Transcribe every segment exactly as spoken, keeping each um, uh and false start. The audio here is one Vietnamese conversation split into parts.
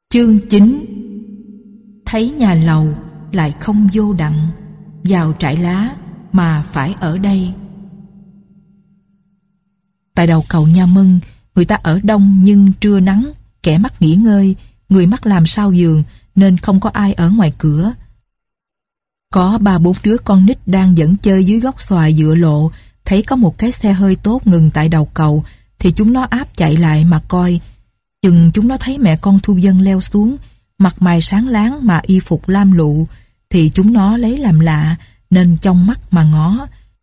Chương chín. Thấy nhà lầu lại không vô đặng, vào trại lá mà phải ở đây. Tại đầu cầu Nha Mân, người ta ở đông nhưng trưa nắng, kẻ mắc nghỉ ngơi, người mắc làm sao giường nên không có ai ở ngoài cửa. Có ba bốn đứa con nít đang dẫn chơi dưới gốc xoài dựa lộ, thấy có một cái xe hơi tốt ngừng tại đầu cầu thì chúng nó áp chạy lại mà coi. Chừng chúng nó thấy mẹ con Thu Vân leo xuống, mặt mày sáng láng mà y phục lam lụ, thì chúng nó lấy làm lạ nên trong mắt mà ngó.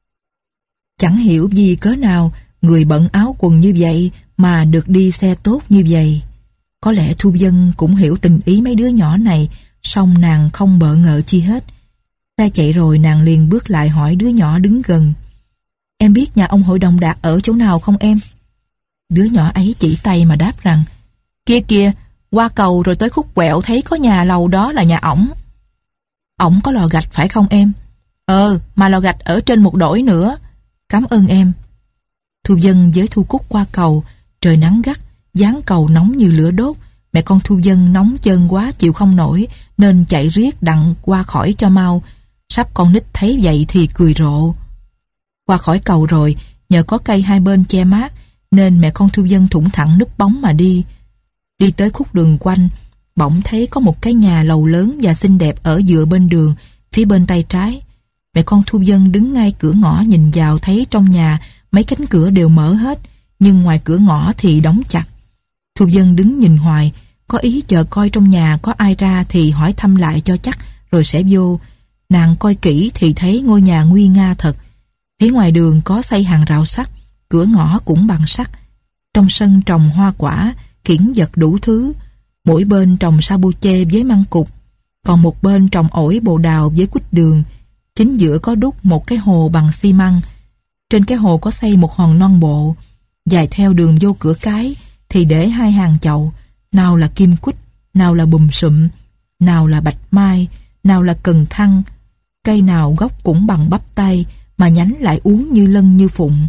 Chẳng hiểu vì cớ nào người bận áo quần như vậy mà được đi xe tốt như vậy. Có lẽ Thu Vân cũng hiểu tình ý mấy đứa nhỏ này, song nàng không bợ ngợ chi hết. Xe chạy rồi nàng liền bước lại hỏi đứa nhỏ đứng gần: "Em biết nhà ông Hội đồng Đạt ở chỗ nào không em?" Đứa nhỏ ấy chỉ tay mà đáp rằng: "Kia kìa, qua cầu rồi tới khúc quẹo thấy có nhà lầu đó là nhà ổng." "Ổng có lò gạch phải không em?" "Ờ, mà lò gạch ở trên một đỗi nữa." "Cảm ơn em." Thu Vân với Thu Cúc qua cầu, trời nắng gắt, dáng cầu nóng như lửa đốt. Mẹ con Thu Vân nóng chân quá chịu không nổi nên chạy riết đặng qua khỏi cho mau. Sắp con nít thấy vậy thì cười rộ. Qua khỏi cầu rồi, nhờ có cây hai bên che mát nên mẹ con Thu Vân thủng thẳng núp bóng mà đi. Đi tới khúc đường quanh, bỗng thấy có một cái nhà lầu lớn và xinh đẹp ở dựa bên đường, phía bên tay trái. Mẹ con Thu Vân đứng ngay cửa ngõ nhìn vào, thấy trong nhà mấy cánh cửa đều mở hết, nhưng ngoài cửa ngõ thì đóng chặt. Thu Vân đứng nhìn hoài, có ý chờ coi trong nhà có ai ra thì hỏi thăm lại cho chắc rồi sẽ vô. Nàng coi kỹ thì thấy ngôi nhà nguy nga thật. Phía ngoài đường có xây hàng rào sắt, cửa ngõ cũng bằng sắt. Trong sân trồng hoa quả, kiển vật đủ thứ. Mỗi bên trồng sa bu chê với măng cục, còn một bên trồng ổi bồ đào với quýt đường. Chính giữa có đúc một cái hồ bằng xi măng. Trên cái hồ có xây một hòn non bộ. Dài theo đường vô cửa cái thì để hai hàng chậu, nào là kim quýt, nào là bùm sụm, nào là bạch mai, nào là cần thăng. Cây nào gốc cũng bằng bắp tay, mà nhánh lại uốn như lân như phụng.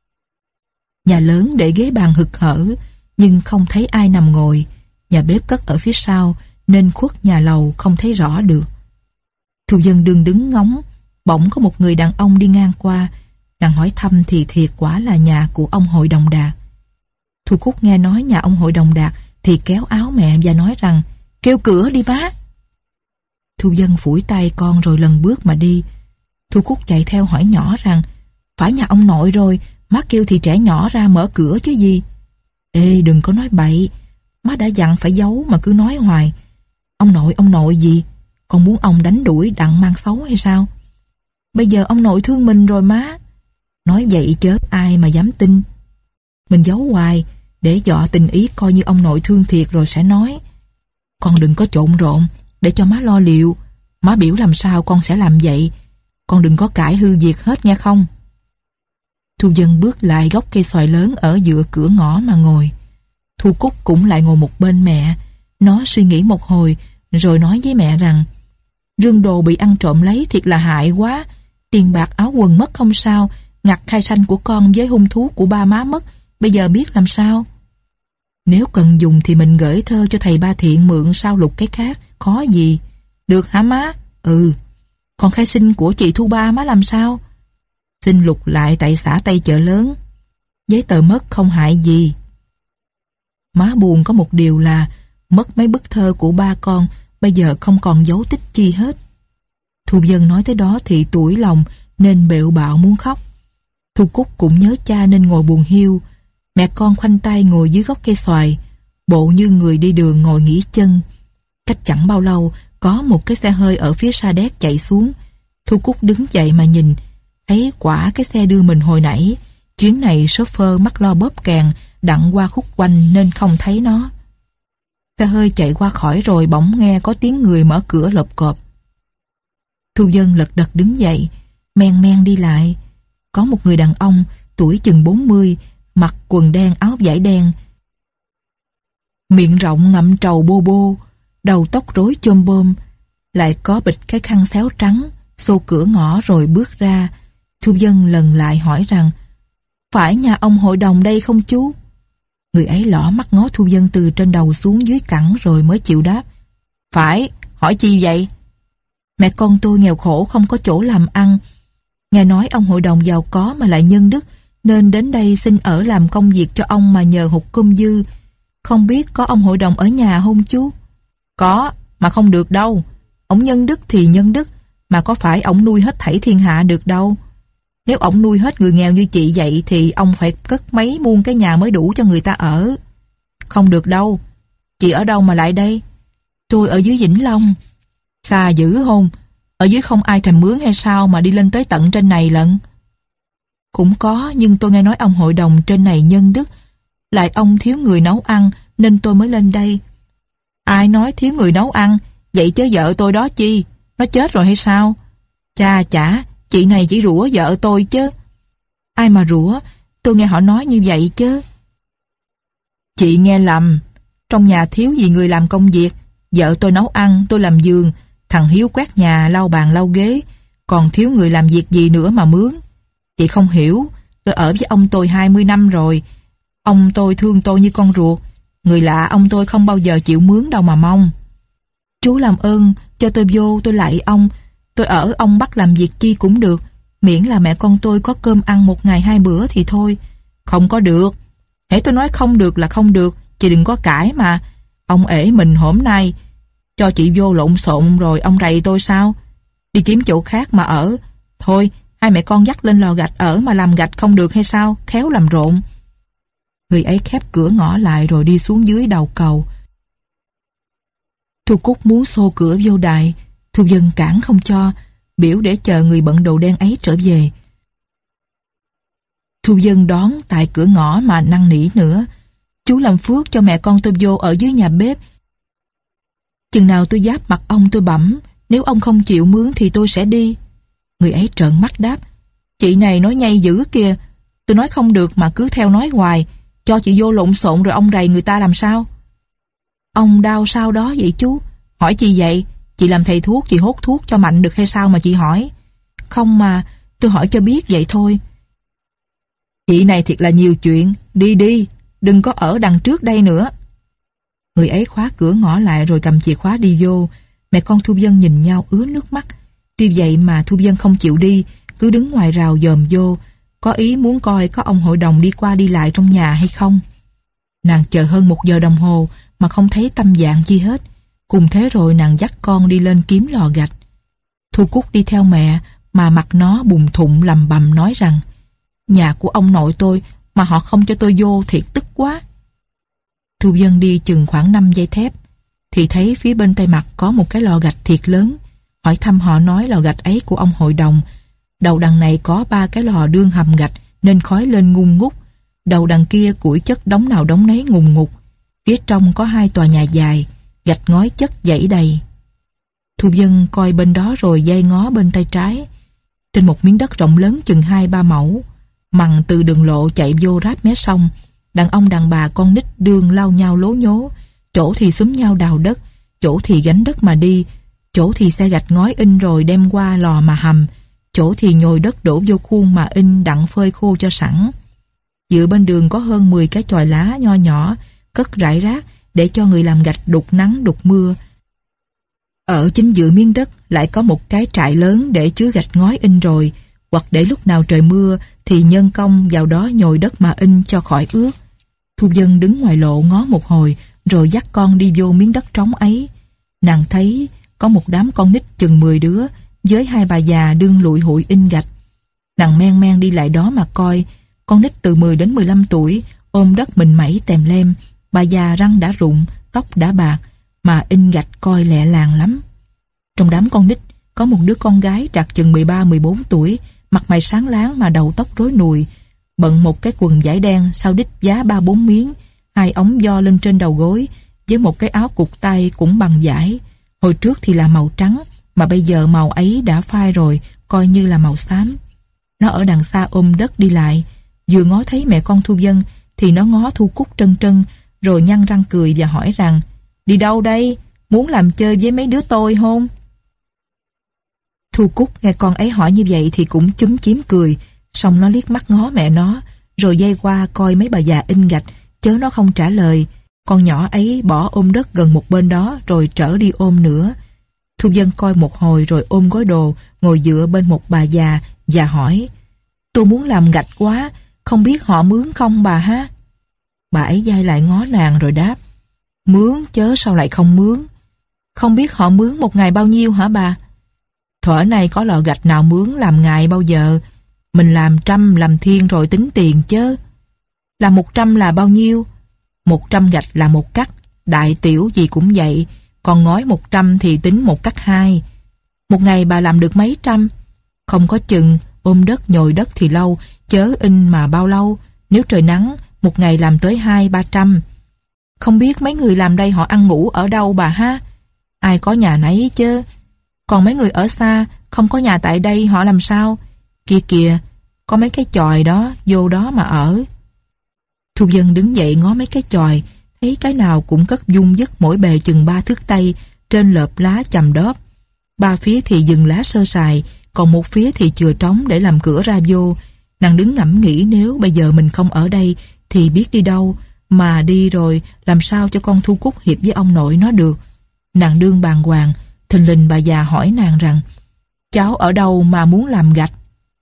Nhà lớn để ghế bàn hực hở, nhưng không thấy ai nằm ngồi. Nhà bếp cất ở phía sau, nên khuất nhà lầu không thấy rõ được. Thu Vân đương đứng ngóng, bỗng có một người đàn ông đi ngang qua. Nàng hỏi thăm thì thiệt quả là nhà của ông Hội đồng Đạt. Thu Cúc nghe nói nhà ông Hội đồng Đạt thì kéo áo mẹ và nói rằng: "Kêu cửa đi má." Thu Vân phủi tay con rồi lần bước mà đi. Thu Cúc chạy theo hỏi nhỏ rằng: "Phải nhà ông nội rồi, má kêu thì trẻ nhỏ ra mở cửa chứ gì." "Ê, đừng có nói bậy, má đã dặn phải giấu mà cứ nói hoài. Ông nội ông nội gì? Con muốn ông đánh đuổi đặng mang xấu hay sao? Bây giờ ông nội thương mình rồi má." "Nói vậy chớ ai mà dám tin. Mình giấu hoài để dọ tình ý, coi như ông nội thương thiệt rồi sẽ nói. Con đừng có trộn rộn để cho má lo liệu. Má biểu làm sao con sẽ làm vậy. Con đừng có cãi hư việc hết nghe không." Thu Vân bước lại gốc cây xoài lớn ở giữa cửa ngõ mà ngồi. Thu Cúc cũng lại ngồi một bên mẹ. Nó suy nghĩ một hồi rồi nói với mẹ rằng: "Rương đồ bị ăn trộm lấy thiệt là hại quá. Tiền bạc áo quần mất không sao, ngặt khai sanh của con với hung thú của ba má mất, bây giờ biết làm sao. Nếu cần dùng thì mình gửi thơ cho thầy Ba Thiện mượn sao lục cái khác, khó gì. Được hả má?" "Ừ." "Còn khai sinh của chị Thu Ba má làm sao?" "Xin lục lại tại xã Tây Chợ Lớn. Giấy tờ mất không hại gì. Má buồn có một điều là mất mấy bức thơ của ba con, bây giờ không còn dấu tích chi hết." Thu Vân nói tới đó thì tủi lòng nên bẹo bạo muốn khóc. Thu Cúc cũng nhớ cha nên ngồi buồn hiu. Mẹ con khoanh tay ngồi dưới gốc cây xoài, bộ như người đi đường ngồi nghỉ chân. Cách chẳng bao lâu có một cái xe hơi ở phía Sa Đéc chạy xuống. Thu Cúc đứng dậy mà nhìn, thấy quả cái xe đưa mình hồi nãy. Chuyến này chauffeur mắc lo bóp kèn đặng qua khúc quanh nên không thấy nó. Xe hơi chạy qua khỏi rồi bỗng nghe có tiếng người mở cửa lộp cộp. Thu Vân lật đật đứng dậy, men men đi lại. Có một người đàn ông tuổi chừng bốn mươi, mặc quần đen áo vải đen, miệng rộng ngậm trầu bô bô, đầu tóc rối chôm bôm, lại có bịch cái khăn xéo trắng, xô cửa ngõ rồi bước ra. Thu Vân lần lại hỏi rằng: "Phải nhà ông hội đồng đây không chú?" Người ấy lỏ mắt ngó Thu Vân từ trên đầu xuống dưới cẳng rồi mới chịu đáp. Phải, hỏi chi vậy? Mẹ con tôi nghèo khổ không có chỗ làm ăn. Nghe nói ông hội đồng giàu có mà lại nhân đức, nên đến đây xin ở làm công việc cho ông mà nhờ hụt cơm dư. Không biết có ông hội đồng ở nhà không chú? Có, mà không được đâu. Ông nhân đức thì nhân đức, mà có phải ông nuôi hết thảy thiên hạ được đâu. Nếu ông nuôi hết người nghèo như chị vậy thì ông phải cất mấy muôn cái nhà mới đủ cho người ta ở. Không được đâu. Chị ở đâu mà lại đây? Tôi ở dưới Vĩnh Long. Xa dữ không? Ở dưới không ai thèm mướn hay sao mà đi lên tới tận trên này lận? Cũng có, nhưng tôi nghe nói ông hội đồng trên này nhân đức, lại ông thiếu người nấu ăn nên tôi mới lên đây. Ai nói thiếu người nấu ăn? Vậy chứ vợ tôi đó chi? Nó chết rồi hay sao? Cha chả, chị này chỉ rủa vợ tôi chứ. Ai mà rủa? Tôi nghe họ nói như vậy chứ. Chị nghe lầm. Trong nhà thiếu gì người làm công việc. Vợ tôi nấu ăn, tôi làm giường, thằng Hiếu quét nhà, lau bàn lau ghế. Còn thiếu người làm việc gì nữa mà mướn. Chị không hiểu. Tôi ở với ông tôi hai mươi năm rồi. Ông tôi thương tôi như con ruột. Người lạ ông tôi không bao giờ chịu mướn đâu mà mong. Chú làm ơn cho tôi vô, tôi lạy ông. Tôi ở ông bắt làm việc chi cũng được, miễn là mẹ con tôi có cơm ăn một ngày hai bữa thì thôi. Không có được. Hễ tôi nói không được là không được, chị đừng có cãi mà. Ông ể mình hôm nay cho chị vô lộn xộn rồi ông rầy tôi sao? Đi kiếm chỗ khác mà ở. Thôi, hai mẹ con dắt lên lò gạch ở mà làm gạch không được hay sao? Khéo làm rộn. Người ấy khép cửa ngõ lại rồi đi xuống dưới đầu cầu. Thu Cúc muốn xô cửa vô đại, Thu Vân cản không cho, biểu để chờ người bận đồ đen ấy trở về. Thu Vân đón tại cửa ngõ mà năn nỉ nữa. Chú làm phước cho mẹ con tôi vô ở dưới nhà bếp. Chừng nào tôi giáp mặt ông tôi bẩm, nếu ông không chịu mướn thì tôi sẽ đi. Người ấy trợn mắt đáp, chị này nói nhây dữ kìa. Tôi nói không được mà cứ theo nói hoài. Cho chị vô lộn xộn rồi ông rầy người ta làm sao? Ông đau sao đó vậy chú? Hỏi chị vậy? Chị làm thầy thuốc, chị hốt thuốc cho mạnh được hay sao mà chị hỏi? Không mà, tôi hỏi cho biết vậy thôi. Chị này thiệt là nhiều chuyện. Đi đi, đừng có ở đằng trước đây nữa. Người ấy khóa cửa ngõ lại rồi cầm chìa khóa đi vô. Mẹ con Thu Vân nhìn nhau ứa nước mắt. Tuy vậy mà Thu Vân không chịu đi, cứ đứng ngoài rào dòm vô, có ý muốn coi có ông hội đồng đi qua đi lại trong nhà hay không. Nàng chờ hơn một giờ đồng hồ mà không thấy tâm dạng chi hết. Cùng thế rồi nàng dắt con đi lên kiếm lò gạch. Thu Cúc đi theo mẹ mà mặt nó bùng thụng lầm bầm nói rằng nhà của ông nội tôi mà họ không cho tôi vô thiệt tức quá. Thu Vân đi chừng khoảng năm dây thép thì thấy phía bên tay mặt có một cái lò gạch thiệt lớn. Hỏi thăm họ nói lò gạch ấy của ông hội đồng. Đầu đằng này có ba cái lò đương hầm gạch nên khói lên ngung ngút. Đầu đằng kia củi chất đống nào đống nấy ngùng ngục. Phía trong có hai tòa nhà dài, gạch ngói chất dãy đầy. Thu Vân coi bên đó rồi dây ngó bên tay trái. Trên một miếng đất rộng lớn chừng hai ba mẫu, mằng từ đường lộ chạy vô ráp mé sông. Đàn ông đàn bà con nít đương lao nhau lố nhố, chỗ thì xúm nhau đào đất, chỗ thì gánh đất mà đi, chỗ thì xe gạch ngói in rồi đem qua lò mà hầm, chỗ thì nhồi đất đổ vô khuôn mà in đặng phơi khô cho sẵn. Dựa bên đường có hơn mười cái chòi lá nho nhỏ, cất rải rác để cho người làm gạch đục nắng đục mưa. Ở chính giữa miếng đất lại có một cái trại lớn để chứa gạch ngói in rồi, hoặc để lúc nào trời mưa thì nhân công vào đó nhồi đất mà in cho khỏi ướt. Thu Vân đứng ngoài lộ ngó một hồi rồi dắt con đi vô miếng đất trống ấy. Nàng thấy có một đám con nít chừng mười đứa với hai bà già đương lụi hụi in gạch. Nàng men men đi lại đó mà coi. Con nít từ mười đến mười lăm tuổi ôm đất mình mẩy tèm lem, bà già răng đã rụng, tóc đã bạc mà in gạch coi lẹ làng lắm. Trong đám con nít có một đứa con gái trạc chừng mười ba mười bốn tuổi, mặt mày sáng láng mà đầu tóc rối nùi, bận một cái quần vải đen sau đít giá ba bốn miếng, hai ống do lên trên đầu gối với một cái áo cụt tay cũng bằng vải. Hồi trước thì là màu trắng mà bây giờ màu ấy đã phai rồi, coi như là màu xám. Nó ở đằng xa ôm đất đi lại, vừa ngó thấy mẹ con Thu Vân thì nó ngó Thu Cúc trân trân rồi nhăn răng cười và hỏi rằng đi đâu đây? Muốn làm chơi với mấy đứa tôi không? Thu Cúc nghe con ấy hỏi như vậy thì cũng chúm chím cười, xong nó liếc mắt ngó mẹ nó rồi dây qua coi mấy bà già in gạch chớ nó không trả lời, con nhỏ ấy bỏ ôm đất gần một bên đó rồi trở đi ôm nữa. Thu Vân coi một hồi rồi ôm gói đồ, ngồi dựa bên một bà già và hỏi: tôi muốn làm gạch quá, không biết họ mướn không bà ha? Bà ấy giai lại ngó nàng rồi đáp: mướn chớ sao lại không mướn. Không biết họ mướn một ngày bao nhiêu hả bà? Thuở này có lò gạch nào mướn làm ngày bao giờ. Mình làm trăm làm thiên rồi tính tiền chớ. Làm một trăm là bao nhiêu? Một trăm gạch là một cắt, đại tiểu gì cũng vậy. Còn ngói một trăm thì tính một cắt hai. Một ngày bà làm được mấy trăm? Không có chừng, ôm đất nhồi đất thì lâu, chớ in mà bao lâu. Nếu trời nắng, một ngày làm tới hai ba trăm. Không biết mấy người làm đây họ ăn ngủ ở đâu bà ha? Ai có nhà nấy chứ. Còn mấy người ở xa, không có nhà tại đây họ làm sao? Kia kìa, có mấy cái chòi đó, vô đó mà ở. Thu Vân đứng dậy ngó mấy cái chòi, thấy cái nào cũng cất dung dứt mỗi bề chừng ba thước tây, trên lợp lá chầm đóp. Ba phía thì dừng lá sơ sài, còn một phía thì chừa trống để làm cửa ra vô. Nàng đứng ngẫm nghĩ nếu bây giờ mình không ở đây thì biết đi đâu, mà đi rồi làm sao cho con Thu Cúc hiệp với ông nội nó được. Nàng đương bàng hoàng, thình lình bà già hỏi nàng rằng: cháu ở đâu mà muốn làm gạch?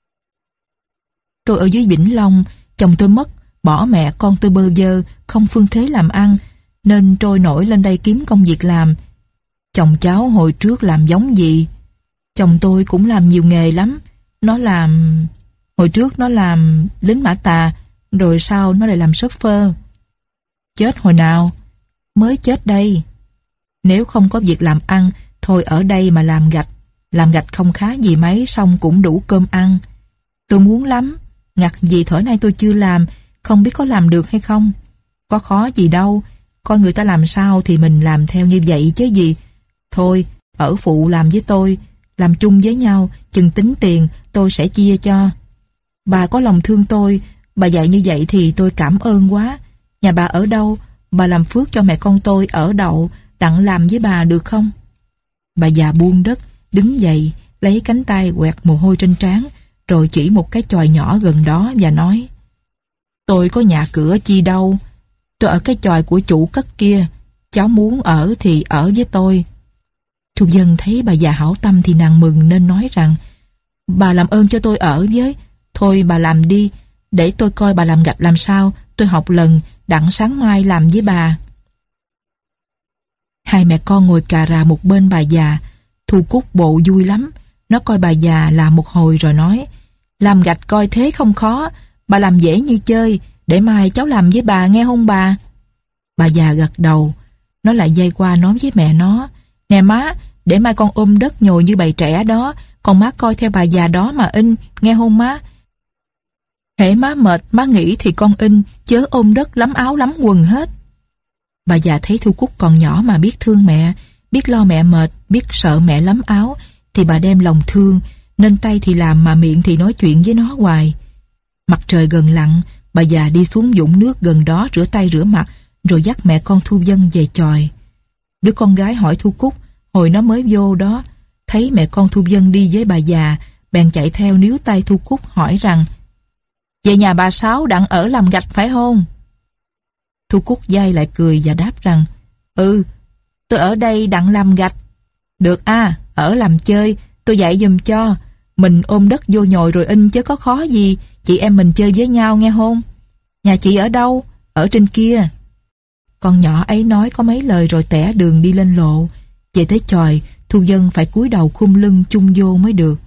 Tôi ở dưới Vĩnh Long, chồng tôi mất, bỏ mẹ con tôi bơ vơ, không phương thế làm ăn, nên trôi nổi lên đây kiếm công việc làm. Chồng cháu hồi trước làm giống gì? Chồng tôi cũng làm nhiều nghề lắm. Nó làm... Hồi trước nó làm lính mã tà, rồi sau nó lại làm shopper. Chết hồi nào? Mới chết đây. Nếu không có việc làm ăn, thôi ở đây mà làm gạch. Làm gạch không khá gì mấy, xong cũng đủ cơm ăn. Tôi muốn lắm, ngặt gì thở nay tôi chưa làm, không biết có làm được hay không. Có khó gì đâu, coi người ta làm sao thì mình làm theo như vậy chứ gì. Thôi, ở phụ làm với tôi, làm chung với nhau, chừng tính tiền tôi sẽ chia cho. Bà có lòng thương tôi, bà dạy như vậy thì tôi cảm ơn quá. Nhà bà ở đâu? Bà làm phước cho mẹ con tôi ở đậu, đặng làm với bà được không? Bà già buông đất, đứng dậy, lấy cánh tay quẹt mồ hôi trên trán, rồi chỉ một cái chòi nhỏ gần đó và nói: tôi có nhà cửa chi đâu, tôi ở cái chòi của chủ cất kia, cháu muốn ở thì ở với tôi. Thu Vân thấy bà già hảo tâm thì nàng mừng nên nói rằng: bà làm ơn cho tôi ở với, thôi bà làm đi, để tôi coi bà làm gạch làm sao, tôi học lần, đặng sáng mai làm với bà. Hai mẹ con ngồi cà rà một bên bà già. Thu Cúc bộ vui lắm, nó coi bà già làm một hồi rồi nói: làm gạch coi thế không khó, bà làm dễ như chơi, để mai cháu làm với bà nghe không bà? Bà già gật đầu. Nó lại dây qua nói với mẹ nó: nè má, để mai con ôm đất nhồi như bầy trẻ đó, còn má coi theo bà già đó mà in, nghe không má? Hễ má mệt, má nghỉ thì con in, chớ ôm đất lắm áo lắm quần hết. Bà già thấy Thu Cúc còn nhỏ mà biết thương mẹ, biết lo mẹ mệt, biết sợ mẹ lắm áo, thì bà đem lòng thương, nên tay thì làm mà miệng thì nói chuyện với nó hoài. Mặt trời gần lặn, bà già đi xuống vũng nước gần đó rửa tay rửa mặt, rồi dắt mẹ con Thu Vân về chòi. Đứa con gái hỏi Thu Cúc, hồi nó mới vô đó, thấy mẹ con Thu Vân đi với bà già, bèn chạy theo níu tay Thu Cúc hỏi rằng: về nhà bà Sáu đặng ở làm gạch phải không? Thu Cúc dai lại cười và đáp rằng: ừ, tôi ở đây đặng làm gạch. Được à, ở làm chơi, tôi dạy giùm cho. Mình ôm đất vô nhồi rồi in chứ có khó gì, chị em mình chơi với nhau nghe không? Nhà chị ở đâu? Ở trên kia. Con nhỏ ấy nói có mấy lời rồi tẻ đường đi lên lộ. Về tới chòi, Thu Vân phải cúi đầu khum lưng chung vô mới được.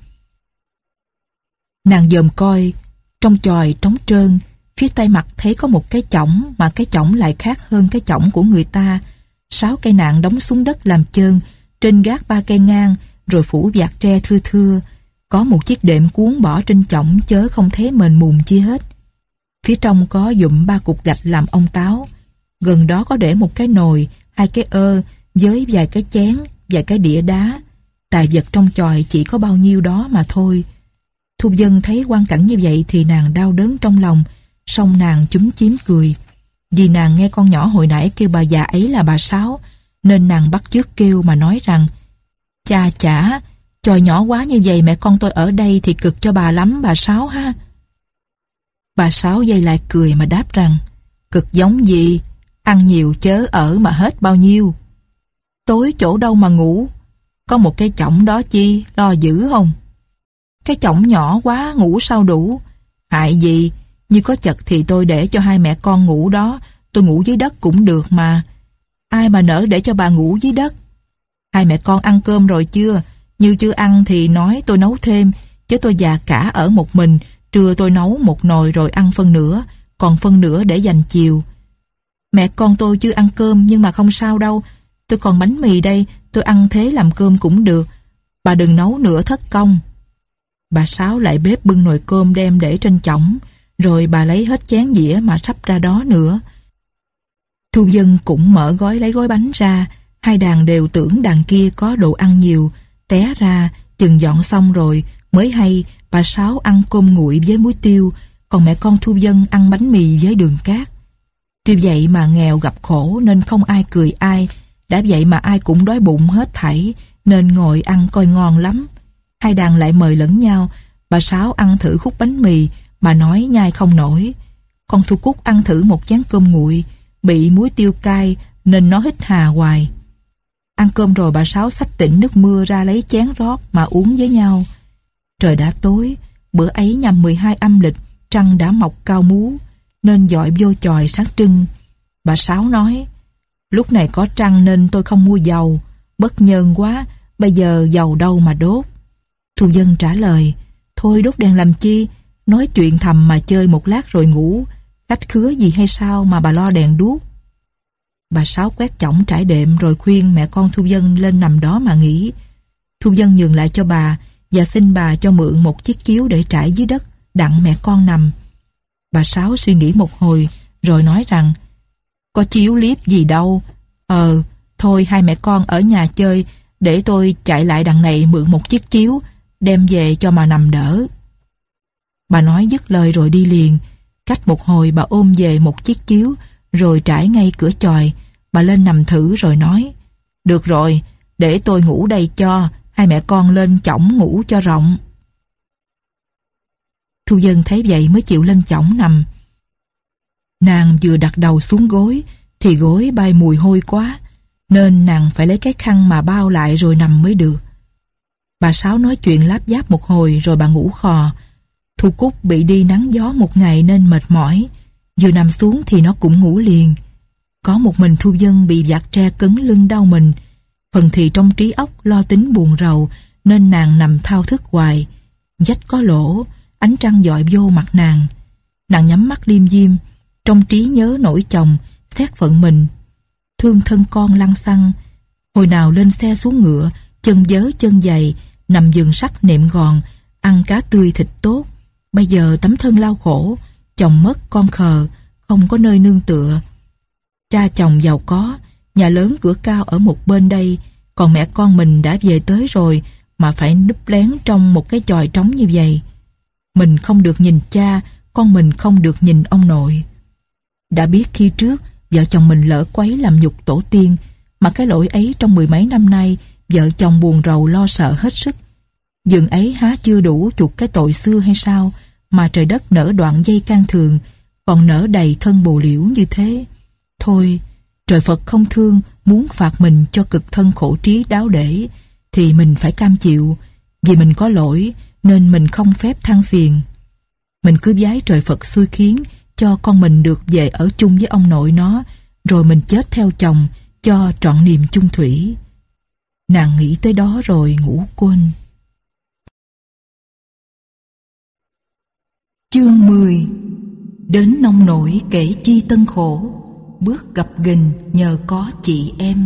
Nàng dòm coi, trong chòi trống trơn, phía tay mặt thấy có một cái chõng, mà cái chõng lại khác hơn cái chõng của người ta. Sáu cây nạng đóng xuống đất làm chơn, trên gác ba cây ngang, rồi phủ vạt tre thưa thưa. Có một chiếc đệm cuốn bỏ trên chõng chớ không thấy mền mùng chi hết. Phía trong có dụm ba cục gạch làm ông táo. Gần đó có để một cái nồi, hai cái ơ, với vài cái chén, vài cái đĩa đá. Tài vật trong chòi chỉ có bao nhiêu đó mà thôi. Thu Vân thấy quang cảnh như vậy thì nàng đau đớn trong lòng, song nàng chúm chím cười. Vì nàng nghe con nhỏ hồi nãy kêu bà già ấy là bà Sáu, nên nàng bắt chước kêu mà nói rằng: cha chả, chòi nhỏ quá như vậy mẹ con tôi ở đây thì cực cho bà lắm bà Sáu ha. Bà Sáu dây lại cười mà đáp rằng: Cực giống gì? Ăn nhiều chớ ở mà hết bao nhiêu. Tối chỗ đâu mà ngủ? Có một cái chõng đó chi, lo giữ không? Cái chõng nhỏ quá ngủ sao đủ? Hại gì? Như có chật thì tôi để cho hai mẹ con ngủ đó, tôi ngủ dưới đất cũng được mà. Ai mà nỡ để cho bà ngủ dưới đất? Hai mẹ con ăn cơm rồi chưa? Như chưa ăn thì nói tôi nấu thêm, chứ tôi già cả ở một mình, trưa tôi nấu một nồi rồi ăn phân nửa, còn phân nửa để dành chiều. Mẹ con tôi chưa ăn cơm nhưng mà không sao đâu, tôi còn bánh mì đây, tôi ăn thế làm cơm cũng được. Bà đừng nấu nữa thất công. Bà Sáu lại bếp bưng nồi cơm đem để trên chõng, rồi bà lấy hết chén dĩa mà sắp ra đó nữa. Thu Dân cũng mở gói lấy gói bánh ra, hai đàn đều tưởng đàn kia có đồ ăn nhiều, té ra chừng dọn xong rồi mới hay bà Sáu ăn cơm nguội với muối tiêu, còn mẹ con Thu Dân ăn bánh mì với đường cát. Tuy vậy mà nghèo gặp khổ nên không ai cười ai, đã vậy mà ai cũng đói bụng hết thảy, nên ngồi ăn coi ngon lắm. Hai đàn lại mời lẫn nhau, bà Sáu ăn thử khúc bánh mì, bà nói nhai không nổi. Con Thu Cúc ăn thử một chén cơm nguội, bị muối tiêu cay nên nó hít hà hoài. Ăn cơm rồi bà Sáu xách tỉnh nước mưa ra lấy chén rót mà uống với nhau. Trời đã tối, bữa ấy nhằm mười hai âm lịch, trăng đã mọc cao múa, nên dọi vô chòi sáng trưng. Bà Sáu nói, lúc này có trăng nên tôi không mua dầu, bất nhơn quá, bây giờ dầu đâu mà đốt. Thu Dân trả lời, thôi đốt đèn làm chi, nói chuyện thầm mà chơi một lát rồi ngủ, khách khứa gì hay sao mà bà lo đèn đuốc. Bà Sáu quét chõng trải đệm rồi khuyên mẹ con Thu Dân lên nằm đó mà nghỉ. Thu Dân nhường lại cho bà và xin bà cho mượn một chiếc chiếu để trải dưới đất, đặng mẹ con nằm. Bà Sáu suy nghĩ một hồi rồi nói rằng, có chiếu liếp gì đâu, ờ, thôi hai mẹ con ở nhà chơi, để tôi chạy lại đằng này mượn một chiếc chiếu, đem về cho mà nằm đỡ. Bà nói dứt lời rồi đi liền. Cách một hồi bà ôm về một chiếc chiếu, rồi trải ngay cửa chòi. Bà lên nằm thử rồi nói, được rồi, để tôi ngủ đây cho, hai mẹ con lên chõng ngủ cho rộng. Thu Dân thấy vậy mới chịu lên chõng nằm. Nàng vừa đặt đầu xuống gối, thì gối bay mùi hôi quá, nên nàng phải lấy cái khăn mà bao lại rồi nằm mới được. Bà Sáu nói chuyện láp giáp một hồi rồi bà ngủ khò. Thu Cúc bị đi nắng gió một ngày nên mệt mỏi, vừa nằm xuống thì nó cũng ngủ liền. Có một mình Thu Dân bị vạt tre cứng lưng đau mình, phần thì trong trí óc lo tính buồn rầu nên nàng nằm thao thức hoài. Vách có lỗ, ánh trăng dọi vô mặt nàng. Nàng nhắm mắt liêm diêm, trong trí nhớ nổi chồng, xét phận mình. Thương thân con lăng xăng, hồi nào lên xe xuống ngựa, chân vớ chân dày, nằm giường sắt nệm gòn, ăn cá tươi thịt tốt. Bây giờ tấm thân lao khổ, chồng mất con khờ, không có nơi nương tựa. Cha chồng giàu có, nhà lớn cửa cao ở một bên đây, còn mẹ con mình đã về tới rồi mà phải núp lén trong một cái chòi trống như vậy. Mình không được nhìn cha, con mình không được nhìn ông nội. Đã biết khi trước vợ chồng mình lỡ quấy làm nhục tổ tiên, mà cái lỗi ấy trong mười mấy năm nay vợ chồng buồn rầu lo sợ hết sức. Dường ấy há chưa đủ chuộc cái tội xưa hay sao, mà trời đất nở đoạn dây can thường, còn nở đầy thân bồ liễu như thế. Thôi, trời Phật không thương, muốn phạt mình cho cực thân khổ trí đáo để, thì mình phải cam chịu. Vì mình có lỗi nên mình không phép than phiền. Mình cứ vái trời Phật xui khiến cho con mình được về ở chung với ông nội nó, rồi mình chết theo chồng cho trọn niềm chung thủy. Nàng nghĩ tới đó rồi ngủ quên. Chương mười. Đến nông nổi kể chi tân khổ, bước gặp gình nhờ có chị em.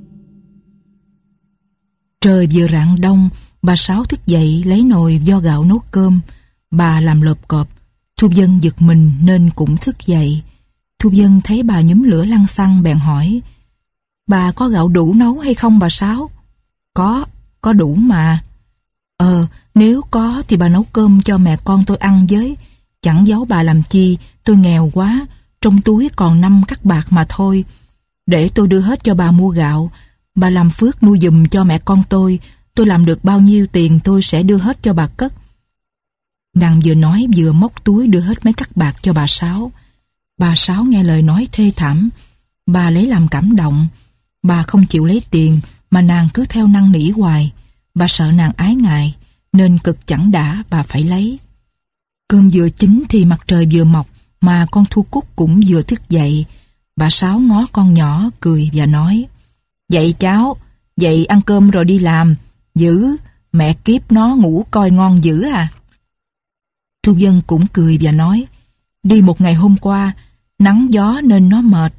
Trời vừa rạng đông, bà Sáu thức dậy lấy nồi vo gạo nấu cơm. Bà làm lợp cọp. Thu Dân giật mình nên cũng thức dậy. Thu Dân thấy bà nhúm lửa lăng xăng bèn hỏi, bà có gạo đủ nấu hay không bà Sáu? Có, có đủ mà. Ờ, nếu có thì bà nấu cơm cho mẹ con tôi ăn với. Chẳng giấu bà làm chi, tôi nghèo quá, trong túi còn năm cắc bạc mà thôi. Để tôi đưa hết cho bà mua gạo, bà làm phước nuôi giùm cho mẹ con tôi, tôi làm được bao nhiêu tiền tôi sẽ đưa hết cho bà cất. Nàng vừa nói vừa móc túi đưa hết mấy cắc bạc cho bà Sáu. Bà Sáu nghe lời nói thê thảm. Bà lấy làm cảm động. Bà không chịu lấy tiền mà nàng cứ theo năn nỉ hoài. Bà sợ nàng ái ngại nên cực chẳng đã bà phải lấy. Cơm vừa chín thì mặt trời vừa mọc mà con Thu Cúc cũng vừa thức dậy. Bà Sáu ngó con nhỏ cười và nói: "Dậy cháu, dậy ăn cơm rồi đi làm. Dữ, mẹ kiếp nó ngủ coi ngon dữ à." Thu Vân cũng cười và nói: "Đi một ngày hôm qua, nắng gió nên nó mệt."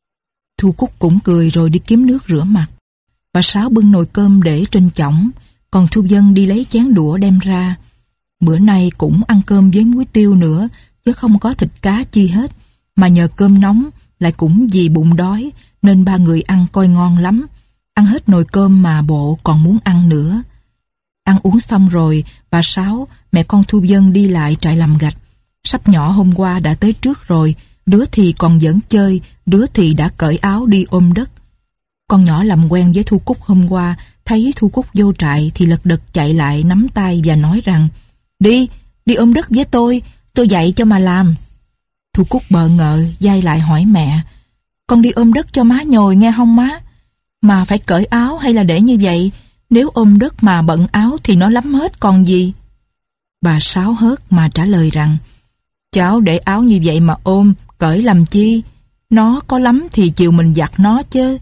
Thu Cúc cũng cười rồi đi kiếm nước rửa mặt. Bà Sáu bưng nồi cơm để trên chõng, còn Thu Vân đi lấy chén đũa đem ra. Bữa nay cũng ăn cơm với muối tiêu nữa, chứ không có thịt cá chi hết. Mà nhờ cơm nóng, lại cũng vì bụng đói, nên ba người ăn coi ngon lắm. Ăn hết nồi cơm mà bộ còn muốn ăn nữa. Ăn uống xong rồi, bà Sáu, mẹ con Thu Vân đi lại trại làm gạch. Sắp nhỏ hôm qua đã tới trước rồi, đứa thì còn giỡn chơi, đứa thì đã cởi áo đi ôm đất. Con nhỏ làm quen với Thu Cúc hôm qua, thấy Thu Cúc vô trại thì lật đật chạy lại nắm tay và nói rằng: "Đi, đi ôm đất với tôi, tôi dạy cho mà làm." Thu Cúc bợ ngợ, dai lại hỏi mẹ: "Con đi ôm đất cho má nhồi nghe không má? Mà phải cởi áo hay là để như vậy? Nếu ôm đất mà bận áo thì nó lắm hết còn gì?" Bà Sáu hớt mà trả lời rằng: "Cháu để áo như vậy mà ôm, cởi làm chi? Nó có lắm thì chiều mình giặt nó chứ."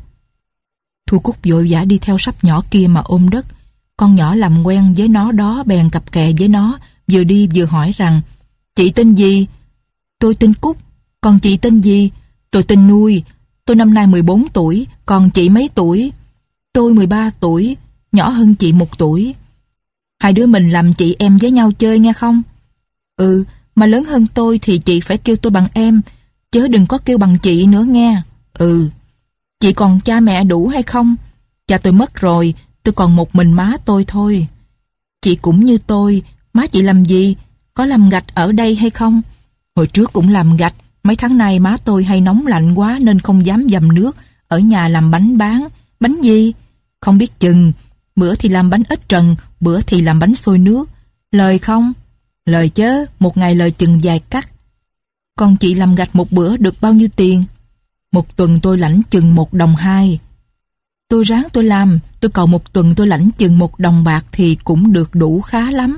Thu Cúc vội vã đi theo Sắp nhỏ kia mà ôm đất. Con nhỏ làm quen với nó đó bèn cặp kè với nó, vừa đi vừa hỏi rằng: "Chị tên gì?" "Tôi tên Cúc." "Còn chị tên gì?" "Tôi tên Nuôi. Tôi năm nay mười bốn tuổi, còn chị mấy tuổi?" "Tôi mười ba tuổi, nhỏ hơn chị một tuổi." "Hai đứa mình làm chị em với nhau chơi nghe không?" "Ừ, mà lớn hơn tôi thì chị phải kêu tôi bằng em, chớ đừng có kêu bằng chị nữa nghe." "Ừ." "Chị còn cha mẹ đủ hay không?" "Cha tôi mất rồi, tôi còn một mình má tôi thôi." "Chị cũng như tôi, má chị làm gì? Có làm gạch ở đây hay không?" "Hồi trước cũng làm gạch, mấy tháng nay má tôi hay nóng lạnh quá nên không dám dầm nước, ở nhà làm bánh bán." "Bánh gì?" "Không biết chừng, bữa thì làm bánh ếch trần, bữa thì làm bánh xôi nước." "Lời không?" "Lời chớ, một ngày lời chừng vài cắt." "Còn chị làm gạch một bữa được bao nhiêu tiền?" "Một tuần tôi lãnh chừng một đồng hai." "Tôi ráng tôi làm, tôi cầu một tuần tôi lãnh chừng một đồng bạc thì cũng được đủ khá lắm."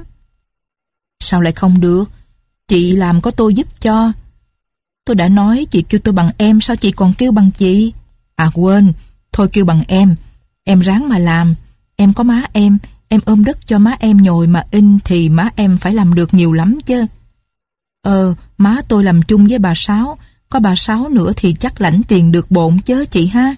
"Sao lại không được? Chị làm có tôi giúp cho." "Tôi đã nói chị kêu tôi bằng em, sao chị còn kêu bằng chị?" "À quên, thôi kêu bằng em. Em ráng mà làm. Em có má em, em ôm đất cho má em nhồi mà in thì má em phải làm được nhiều lắm chứ." "Ờ, má tôi làm chung với bà Sáu, có bà Sáu nữa thì chắc lãnh tiền được bộn chớ chị ha."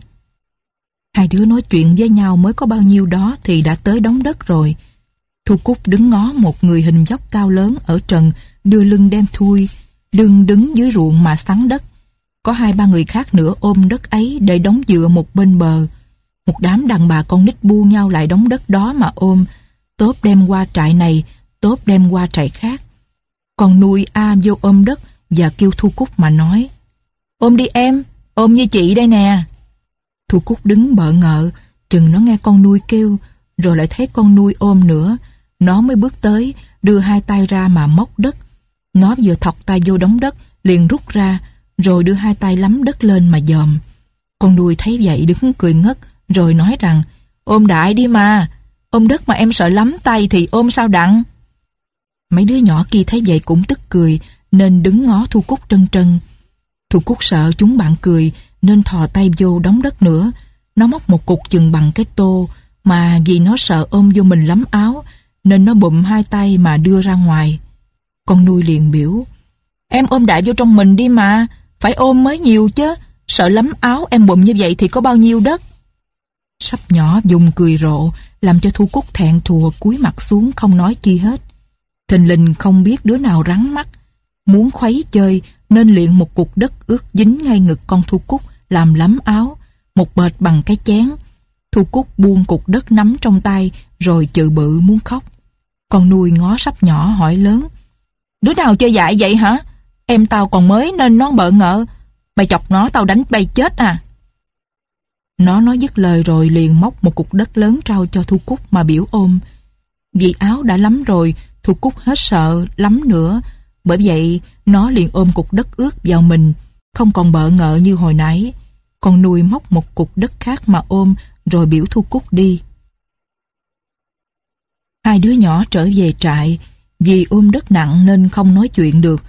Hai đứa nói chuyện với nhau mới có bao nhiêu đó thì đã tới đống đất rồi. Thu Cúc đứng ngó một người hình dốc cao lớn ở trần, đưa lưng đen thui, đừng đứng dưới ruộng mà sắn đất. Có hai ba người khác nữa ôm đất ấy để đóng dựa một bên bờ. Một đám đàn bà con nít bu nhau lại đống đất đó mà ôm, tốt đem qua trại này, tốt đem qua trại khác. Còn Nuôi a vô ôm đất và kêu Thu Cúc mà nói: "Ôm đi em, ôm như chị đây nè." Thu Cúc đứng bợ ngợ, chừng nó nghe con Nuôi kêu, rồi lại thấy con Nuôi ôm nữa, nó mới bước tới, đưa hai tay ra mà móc đất. Nó vừa thọc tay vô đống đất, liền rút ra, rồi đưa hai tay lắm đất lên mà dòm. Con Nuôi thấy vậy đứng cười ngất, rồi nói rằng: "Ôm đại đi mà, ôm đất mà em sợ lắm tay thì ôm sao đặng." Mấy đứa nhỏ kia thấy vậy cũng tức cười, nên đứng ngó Thu Cúc trân trân. Thu Cúc sợ chúng bạn cười, nên thò tay vô đống đất nữa. Nó móc một cục chừng bằng cái tô, mà vì nó sợ ôm vô mình lắm áo, nên nó bụm hai tay mà đưa ra ngoài. Con Nuôi liền biểu: "Em ôm đại vô trong mình đi mà, phải ôm mới nhiều chứ, sợ lắm áo em bụm như vậy thì có bao nhiêu đất." Sắp nhỏ dùng cười rộ, làm cho Thu Cúc thẹn thùa cúi mặt xuống không nói chi hết. Thình lình không biết đứa nào rắn mắt, muốn khuấy chơi nên liền một cục đất ướt dính ngay ngực con Thu Cúc làm lấm áo, một bệt bằng cái chén. Thu Cúc buông cục đất nắm trong tay rồi chự bự muốn khóc. Con Nuôi ngó Sắp nhỏ hỏi lớn: "Đứa nào chơi dại vậy hả? Em tao còn mới nên nó bợ ngợ, mày chọc nó tao đánh bay chết à." Nó nói dứt lời rồi liền móc một cục đất lớn trao cho Thu Cúc mà biểu ôm. Vì áo đã lắm rồi, Thu Cúc hết sợ lắm nữa, bởi vậy nó liền ôm cục đất ướt vào mình, không còn bợ ngợ như hồi nãy. Con nuôi móc một cục đất khác mà ôm, rồi biểu Thu Cúc đi. Hai đứa nhỏ trở về trại, vì ôm đất nặng nên không nói chuyện được.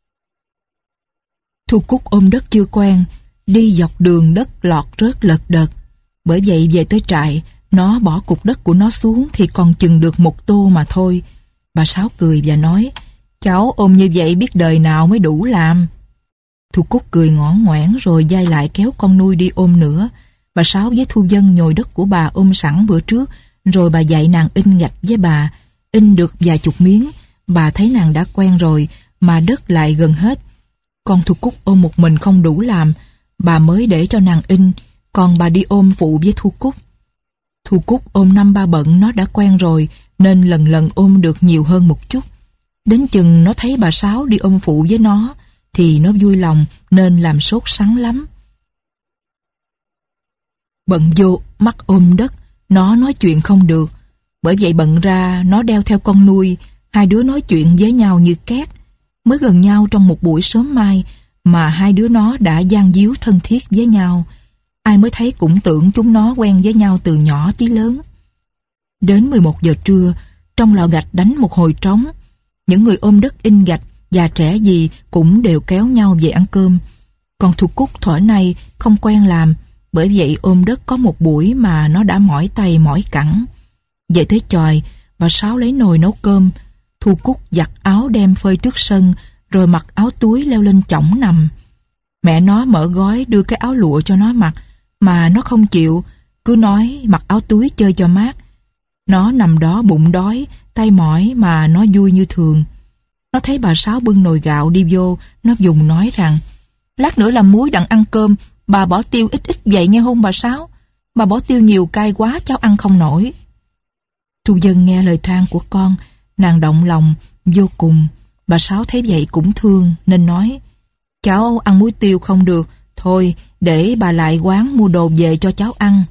Thu Cúc ôm đất chưa quen, đi dọc đường đất lọt rớt lật đật. Bởi vậy về tới trại, nó bỏ cục đất của nó xuống thì còn chừng được một tô mà thôi. Bà Sáu cười và nói, cháu ôm như vậy biết đời nào mới đủ làm. Thu Cúc cười ngõn ngoẻn rồi dai lại kéo con nuôi đi ôm nữa. Bà Sáu với Thu Vân nhồi đất của bà ôm sẵn bữa trước, rồi bà dạy nàng in gạch với bà. In được vài chục miếng, bà thấy nàng đã quen rồi, mà đất lại gần hết. Con Thu Cúc ôm một mình không đủ làm, bà mới để cho nàng in, còn bà đi ôm phụ với Thu Cúc. Thu Cúc ôm năm ba bận nó đã quen rồi, nên lần lần ôm được nhiều hơn một chút. Đến chừng nó thấy bà Sáu đi ôm phụ với nó, thì nó vui lòng nên làm sốt sắng lắm. Bận vô, mắt ôm đất, nó nói chuyện không được. Bởi vậy bận ra nó đeo theo con nuôi, hai đứa nói chuyện với nhau như két. Mới gần nhau trong một buổi sớm mai mà hai đứa nó đã gian díu thân thiết với nhau. Ai mới thấy cũng tưởng chúng nó quen với nhau từ nhỏ chí lớn. Đến mười một giờ trưa, trong lò gạch đánh một hồi trống. Những người ôm đất in gạch, già trẻ gì cũng đều kéo nhau về ăn cơm. Còn Thu Cúc thuở nay không quen làm, bởi vậy ôm đất có một buổi mà nó đã mỏi tay mỏi cẳng. Về tới chòi, bà Sáu lấy nồi nấu cơm. Thu Cúc giặt áo đem phơi trước sân, rồi mặc áo túi leo lên chõng nằm. Mẹ nó mở gói đưa cái áo lụa cho nó mặc, mà nó không chịu, cứ nói mặc áo túi chơi cho mát. Nó nằm đó bụng đói, tay mỏi mà nó vui như thường. Nó thấy bà Sáu bưng nồi gạo đi vô, nó dùng nói rằng, lát nữa làm muối đặng ăn cơm, bà bỏ tiêu ít ít vậy nghe không bà Sáu? Bà bỏ tiêu nhiều cay quá cháu ăn không nổi. Thu Vân nghe lời than của con, nàng động lòng vô cùng. Bà Sáu thấy vậy cũng thương nên nói, cháu ăn muối tiêu không được, thôi để bà lại quán mua đồ về cho cháu ăn.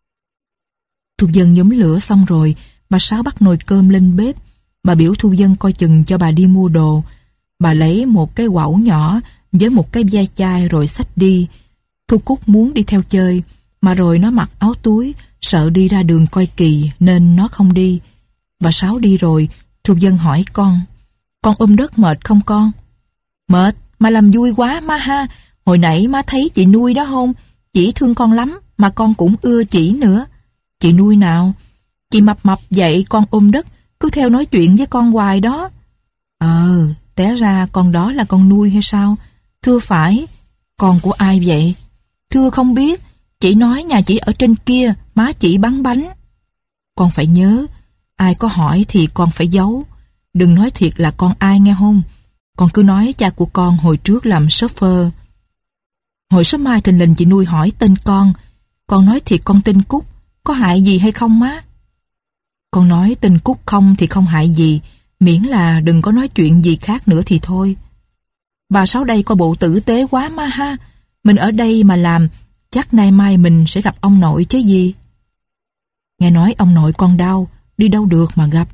Thu Vân nhóm lửa xong rồi, bà Sáu bắt nồi cơm lên bếp. Bà biểu Thu Vân coi chừng cho bà đi mua đồ. Bà lấy một cái quẩu nhỏ với một cái ve chai rồi xách đi. Thu Cúc muốn đi theo chơi, mà rồi nó mặc áo túi, sợ đi ra đường coi kỳ nên nó không đi. Bà Sáu đi rồi, Thu Vân hỏi con, con ôm đất mệt không con? Mệt, mà làm vui quá má ha. Hồi nãy má thấy chị nuôi đó không? Chị thương con lắm, mà con cũng ưa chị nữa. Chị nuôi nào? Chị mập mập vậy con ôm đất, cứ theo nói chuyện với con hoài đó. Ờ, té ra con đó là con nuôi hay sao? Thưa phải. Con của ai vậy? Thưa không biết. Chị nói nhà chị ở trên kia, má chị bán bánh. Con phải nhớ, ai có hỏi thì con phải giấu. Đừng nói thiệt là con ai nghe không? Con cứ nói cha của con hồi trước làm chauffeur. Hồi sớm mai thình lình chị nuôi hỏi tên con. Con nói thiệt con tên Cúc, có hại gì hay không má? Con nói tên Cúc không thì không hại gì, miễn là đừng có nói chuyện gì khác nữa thì thôi. Bà Sáu đây coi bộ tử tế quá má ha. Mình ở đây mà làm, chắc nay mai mình sẽ gặp ông nội chứ gì. Nghe nói ông nội con đau, đi đâu được mà gặp.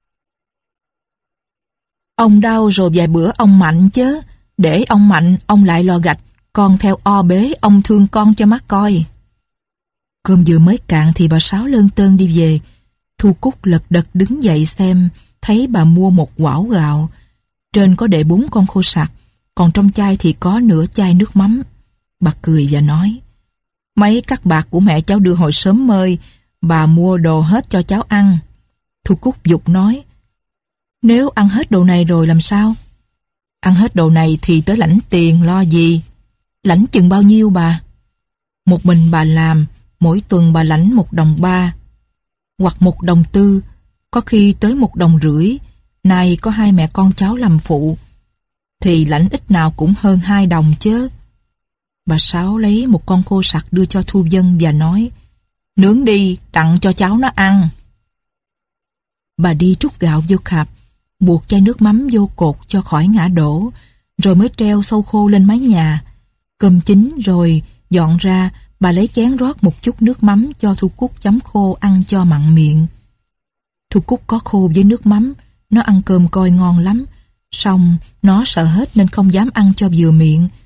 Ông đau rồi vài bữa ông mạnh chứ. Để ông mạnh, ông lại lò gạch, con theo o bế, ông thương con cho mắt coi. Cơm vừa mới cạn thì bà Sáu lơn tơn đi về. Thu Cúc lật đật đứng dậy xem, thấy bà mua một quão gạo. Trên có để bốn con khô sặc, còn trong chai thì có nửa chai nước mắm. Bà cười và nói, mấy cắc bạc của mẹ cháu đưa hồi sớm mơi, bà mua đồ hết cho cháu ăn. Thu Cúc giục nói, nếu ăn hết đồ này rồi làm sao? Ăn hết đồ này thì tới lãnh tiền lo gì? Lãnh chừng bao nhiêu bà? Một mình bà làm, mỗi tuần bà lãnh một đồng ba, hoặc một đồng tư, có khi tới một đồng rưỡi. Này có hai mẹ con cháu làm phụ, thì lãnh ít nào cũng hơn hai đồng chứ. Bà Sáu lấy một con khô sặc đưa cho Thu Vân và nói, nướng đi, tặng cho cháu nó ăn. Bà đi trút gạo vô khạp, buộc chai nước mắm vô cột cho khỏi ngã đổ, rồi mới treo sâu khô lên mái nhà. Cơm chín rồi, dọn ra, bà lấy chén rót một chút nước mắm cho Thu Cúc chấm khô ăn cho mặn miệng. Thu Cúc có khô với nước mắm, nó ăn cơm coi ngon lắm, xong nó sợ hết nên không dám ăn cho vừa miệng.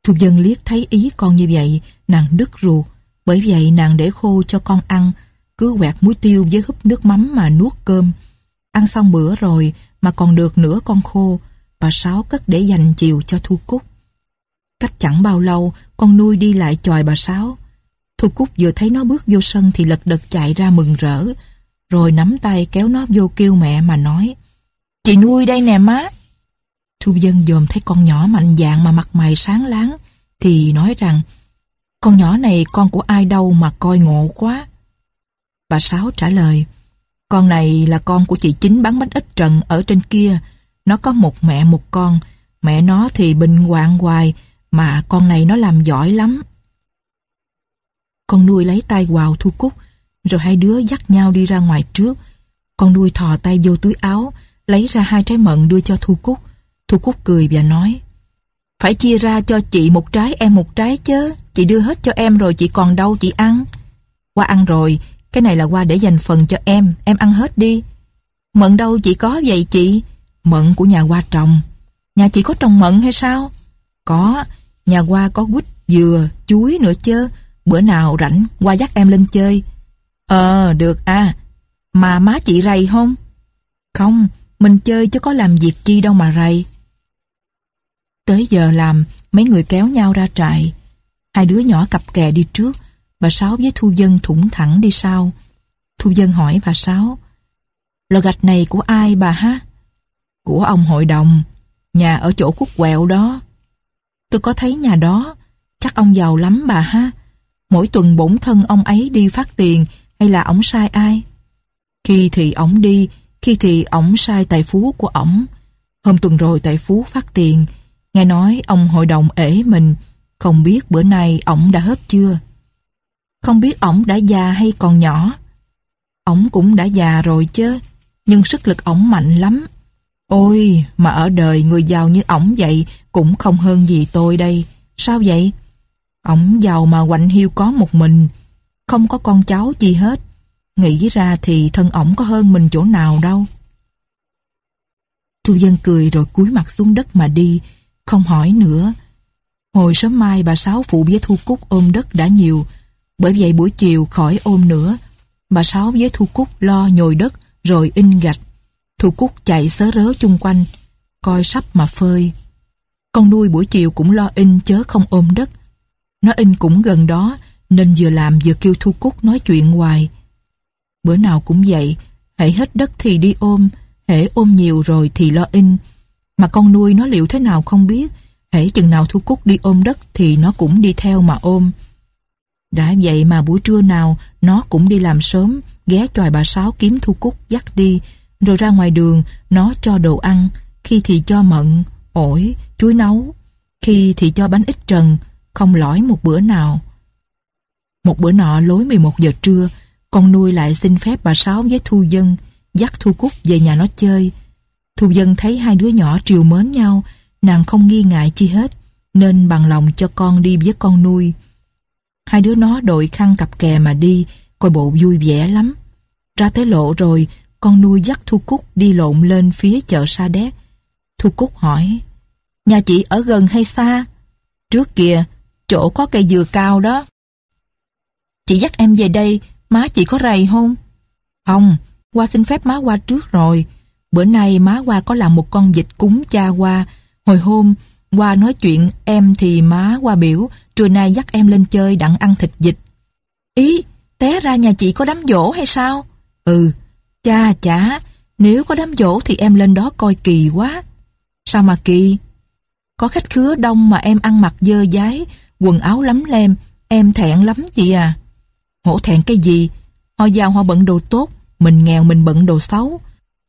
Thu Vân liếc thấy ý con như vậy, nàng đứt ruột. Bởi vậy nàng để khô cho con ăn, cứ quẹt muối tiêu với húp nước mắm mà nuốt cơm. Ăn xong bữa rồi mà còn được nửa con khô, bà Sáu cất để dành chiều cho Thu Cúc. Cách chẳng bao lâu, con nuôi đi lại chòi bà Sáu. Thu Cúc vừa thấy nó bước vô sân thì lật đật chạy ra mừng rỡ, rồi nắm tay kéo nó vô kêu mẹ mà nói: "Chị nuôi đây nè má." Thu Vân dòm thấy con nhỏ mạnh dạn mà mặt mày sáng láng, thì nói rằng: "Con nhỏ này con của ai đâu mà coi ngộ quá." Bà Sáu trả lời: "Con này là con của chị Chính bán bánh ít Trần ở trên kia. Nó có một mẹ một con. Mẹ nó thì bệnh hoạn hoài, mà con này nó làm giỏi lắm." Con nuôi lấy tay quào Thu Cúc, rồi hai đứa dắt nhau đi ra ngoài trước. Con nuôi thò tay vô túi áo, lấy ra hai trái mận đưa cho Thu Cúc. Thu Cúc cười và nói: "Phải chia ra cho chị một trái, em một trái chứ. Chị đưa hết cho em rồi chị còn đâu chị ăn." "Qua ăn rồi, cái này là qua để dành phần cho em, em ăn hết đi." "Mận đâu chị có vậy chị?" "Mận của nhà Qua trồng." "Nhà chị có trồng mận hay sao?" "Có, nhà Qua có quýt, dừa, chuối nữa chứ. Bữa nào rảnh qua dắt em lên chơi." "Ờ, được à. Mà má chị rầy không?" "Không, mình chơi chứ có làm việc chi đâu mà rầy." Tới giờ làm, mấy người kéo nhau ra trại. Hai đứa nhỏ cặp kè đi trước, bà Sáu với Thu Vân thủng thẳng đi sau. Thu Vân hỏi bà Sáu: "Lò gạch này của ai bà ha?" "Của ông hội đồng, nhà ở chỗ khúc quẹo đó." "Tôi có thấy nhà đó, chắc ông giàu lắm bà ha. Mỗi tuần bổn thân ông ấy đi phát tiền hay là ổng sai ai?" "Khi thì ổng đi, khi thì ổng sai tài phú của ổng. Hôm tuần rồi tài phú phát tiền, nghe nói ông hội đồng ể mình, không biết bữa nay ổng đã hết chưa." "Không biết ổng đã già hay còn nhỏ?" "Ổng cũng đã già rồi chứ, nhưng sức lực ổng mạnh lắm. Ôi, mà ở đời người giàu như ổng vậy cũng không hơn gì tôi đây." "Sao vậy?" "Ổng giàu mà quạnh hiu có một mình, không có con cháu chi hết. Nghĩ ra thì thân ổng có hơn mình chỗ nào đâu." Thu Vân cười rồi cúi mặt xuống đất mà đi, không hỏi nữa. Hồi sớm mai bà Sáu phụ với Thu Cúc ôm đất đã nhiều, bởi vậy buổi chiều khỏi ôm nữa. Bà Sáu với Thu Cúc lo nhồi đất rồi in gạch. Thu Cúc chạy sớ rớ chung quanh, coi sắp mà phơi. Con nuôi buổi chiều cũng lo in chớ không ôm đất. Nó in cũng gần đó, nên vừa làm vừa kêu Thu Cúc nói chuyện hoài. Bữa nào cũng vậy, hễ hết đất thì đi ôm, hễ ôm nhiều rồi thì lo in. Mà con nuôi nó liệu thế nào không biết, hễ chừng nào Thu Cúc đi ôm đất thì nó cũng đi theo mà ôm. Đã vậy mà buổi trưa nào nó cũng đi làm sớm, ghé chòi bà Sáu kiếm Thu Cúc dắt đi, rồi ra ngoài đường nó cho đồ ăn, khi thì cho mận, ổi, chuối nấu, khi thì cho bánh ít Trần, không lỏi một bữa nào. Một bữa nọ lối mười một giờ trưa, con nuôi lại xin phép bà Sáu với Thu Vân dắt Thu Cúc về nhà nó chơi. Thu Vân thấy hai đứa nhỏ trìu mến nhau, nàng không nghi ngại chi hết, nên bằng lòng cho con đi với con nuôi. Hai đứa nó đội khăn cặp kè mà đi, coi bộ vui vẻ lắm. Ra tới lộ rồi, con nuôi dắt Thu Cúc đi lộn lên phía chợ Sa Đéc. Thu Cúc hỏi: "Nhà chị ở gần hay xa?" "Trước kìa, chỗ có cây dừa cao đó." "Chị dắt em về đây, má chị có rầy không?" "Không, qua xin phép má qua trước rồi. Bữa nay má qua có làm một con vịt cúng cha qua. Hồi hôm qua nói chuyện em thì má qua biểu trưa nay dắt em lên chơi đặng ăn thịt vịt." "Ý, té ra nhà chị có đám giỗ hay sao?" "Ừ, cha chả, nếu có đám giỗ thì em lên đó coi kỳ quá." "Sao mà kỳ?" "Có khách khứa đông mà em ăn mặc dơ dáy, quần áo lấm lem, em thẹn lắm chị à." "Hổ thẹn cái gì? Họ giàu họ bận đồ tốt, mình nghèo mình bận đồ xấu.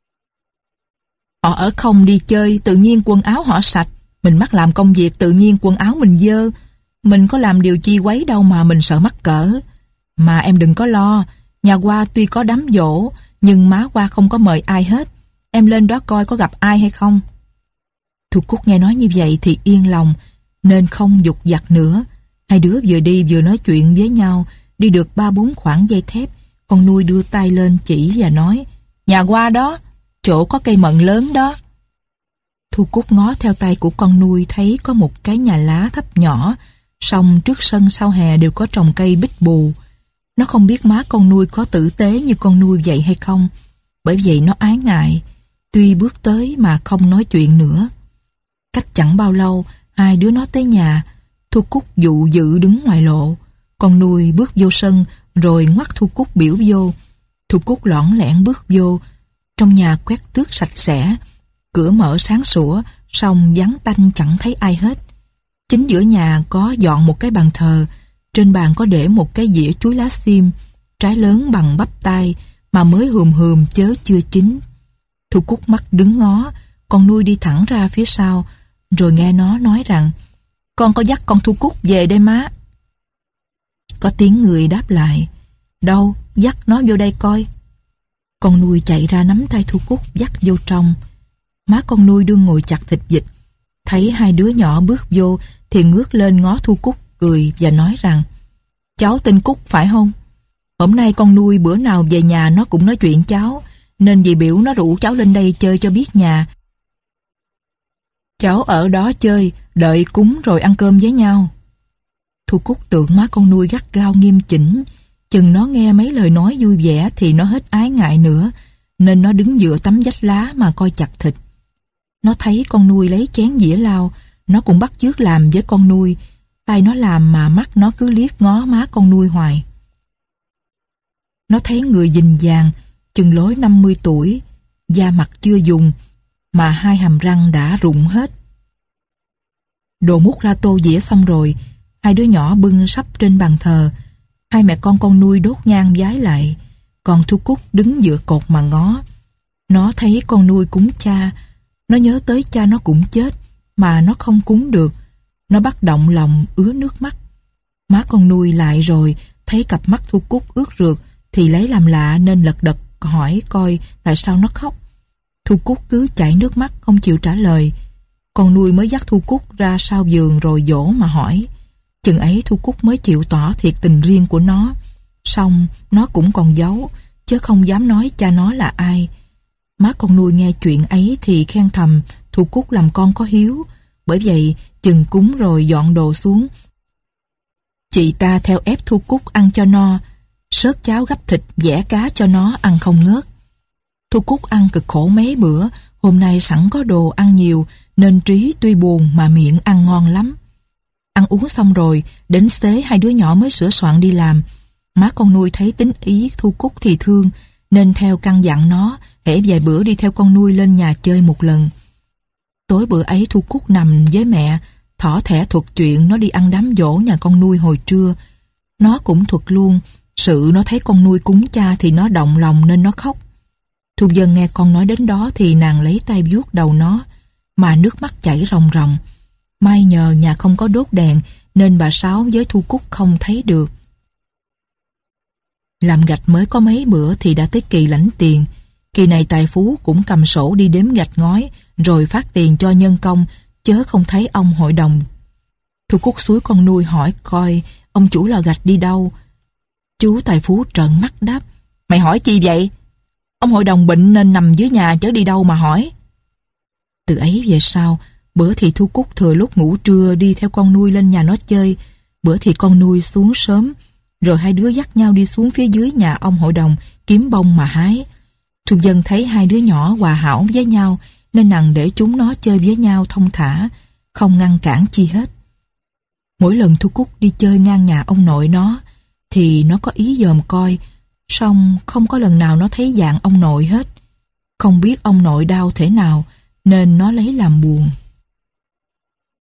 Họ ở không đi chơi, tự nhiên quần áo họ sạch, mình mắc làm công việc tự nhiên quần áo mình dơ. Mình có làm điều chi quấy đâu mà mình sợ mắc cỡ. Mà em đừng có lo, nhà qua tuy có đám giỗ, nhưng má qua không có mời ai hết. Em lên đó coi có gặp ai hay không." Thu Cúc nghe nói như vậy thì yên lòng, nên không dục dặt nữa. Hai đứa vừa đi vừa nói chuyện với nhau. Đi được ba bốn khoảng dây thép, con nuôi đưa tay lên chỉ và nói: "Nhà qua đó, chỗ có cây mận lớn đó." Thu Cúc ngó theo tay của con nuôi thấy có một cái nhà lá thấp nhỏ, song trước sân sau hè đều có trồng cây bích bù. Nó không biết má con nuôi có tử tế như con nuôi vậy hay không, bởi vậy nó ái ngại, tuy bước tới mà không nói chuyện nữa. Cách chẳng bao lâu, hai đứa nó tới nhà. Thu Cúc dụ dự đứng ngoài lộ. Con nuôi bước vô sân rồi ngoắt Thu Cúc biểu vô. Thu Cúc lỏn lẻn bước vô. Trong nhà quét tước sạch sẽ, cửa mở sáng sủa, song vắng tanh chẳng thấy ai hết. Chính giữa nhà có dọn một cái bàn thờ. Trên bàn có để một cái dĩa chuối lá xiêm, trái lớn bằng bắp tay mà mới hùm hùm chớ chưa chín. Thu Cúc mắt đứng ngó, con nuôi đi thẳng ra phía sau, rồi nghe nó nói rằng: "Con có dắt con Thu Cúc về đây má." Có tiếng người đáp lại: "Đâu, dắt nó vô đây coi." Con nuôi chạy ra nắm tay Thu Cúc dắt vô trong. Má con nuôi đương ngồi chặt thịt vịt, thấy hai đứa nhỏ bước vô thì ngước lên ngó Thu Cúc cười và nói rằng: "Cháu tên Cúc phải không? Hôm nay con nuôi bữa nào về nhà nó cũng nói chuyện cháu, nên dì biểu nó rủ cháu lên đây chơi cho biết nhà. Cháu ở đó chơi, đợi cúng rồi ăn cơm với nhau." Thu Cúc tưởng má con nuôi gắt gao nghiêm chỉnh, chừng nó nghe mấy lời nói vui vẻ thì nó hết ái ngại nữa, nên nó đứng dựa tấm vách lá mà coi chặt thịt. Nó thấy con nuôi lấy chén dĩa lau, nó cũng bắt chước làm với con nuôi. Tay nó làm mà mắt nó cứ liếc ngó má con nuôi hoài. Nó thấy người dình dàng, chừng lối năm mươi tuổi, da mặt chưa dùng, mà hai hàm răng đã rụng hết. Đồ múc ra tô dĩa xong rồi, hai đứa nhỏ bưng sắp trên bàn thờ. Hai mẹ con con nuôi đốt nhang vái lại, còn Thu Cúc đứng dựa cột mà ngó. Nó thấy con nuôi cúng cha, nó nhớ tới cha nó cũng chết, mà nó không cúng được. Nó bắt động lòng ứa nước mắt. Má con nuôi lại rồi, thấy cặp mắt Thu Cúc ướt rượt, thì lấy làm lạ nên lật đật hỏi coi tại sao nó khóc. Thu Cúc cứ chảy nước mắt không chịu trả lời. Con nuôi mới dắt Thu Cúc ra sau giường rồi dỗ mà hỏi. Chừng ấy Thu Cúc mới chịu tỏ thiệt tình riêng của nó. Xong nó cũng còn giấu, chứ không dám nói cha nó là ai. Má con nuôi nghe chuyện ấy thì khen thầm Thu Cúc làm con có hiếu. Bởi vậy chừng cúng rồi dọn đồ xuống, chị ta theo ép Thu Cúc ăn cho no, sớt cháo gắp thịt vẽ cá cho nó ăn không ngớt. Thu Cúc ăn cực khổ mấy bữa, hôm nay sẵn có đồ ăn nhiều nên trí tuy buồn mà miệng ăn ngon lắm. Ăn uống xong rồi, đến xế hai đứa nhỏ mới sửa soạn đi làm. Má con nuôi thấy tính ý Thu Cúc thì thương, nên theo căn dặn nó, hễ vài bữa đi theo con nuôi lên nhà chơi một lần. Tối bữa ấy Thu Cúc nằm với mẹ, thỏ thẻ thuật chuyện nó đi ăn đám dỗ nhà con nuôi hồi trưa. Nó cũng thuật luôn, sự nó thấy con nuôi cúng cha thì nó động lòng nên nó khóc. Thu Dân nghe con nói đến đó thì nàng lấy tay vuốt đầu nó, mà nước mắt chảy ròng ròng. May nhờ nhà không có đốt đèn nên bà Sáu với Thu Cúc không thấy được. Làm gạch mới có mấy bữa thì đã tới kỳ lãnh tiền. Kỳ này tài phú cũng cầm sổ đi đếm gạch ngói rồi phát tiền cho nhân công, chớ không thấy ông hội đồng. Thu Cúc xúi con nuôi hỏi coi ông chủ lò gạch đi đâu. Chú tài phú trợn mắt đáp: "Mày hỏi chi vậy? Ông hội đồng bệnh nên nằm dưới nhà chớ đi đâu mà hỏi." Từ ấy về sau, bữa thì Thu Cúc thừa lúc ngủ trưa đi theo con nuôi lên nhà nó chơi, bữa thì con nuôi xuống sớm, rồi hai đứa dắt nhau đi xuống phía dưới nhà ông hội đồng kiếm bông mà hái. Thu Dân thấy hai đứa nhỏ hòa hảo với nhau nên nàng để chúng nó chơi với nhau thông thả, không ngăn cản chi hết. Mỗi lần Thu Cúc đi chơi ngang nhà ông nội nó thì nó có ý dòm coi, song không có lần nào nó thấy dạng ông nội hết. Không biết ông nội đau thế nào nên nó lấy làm buồn.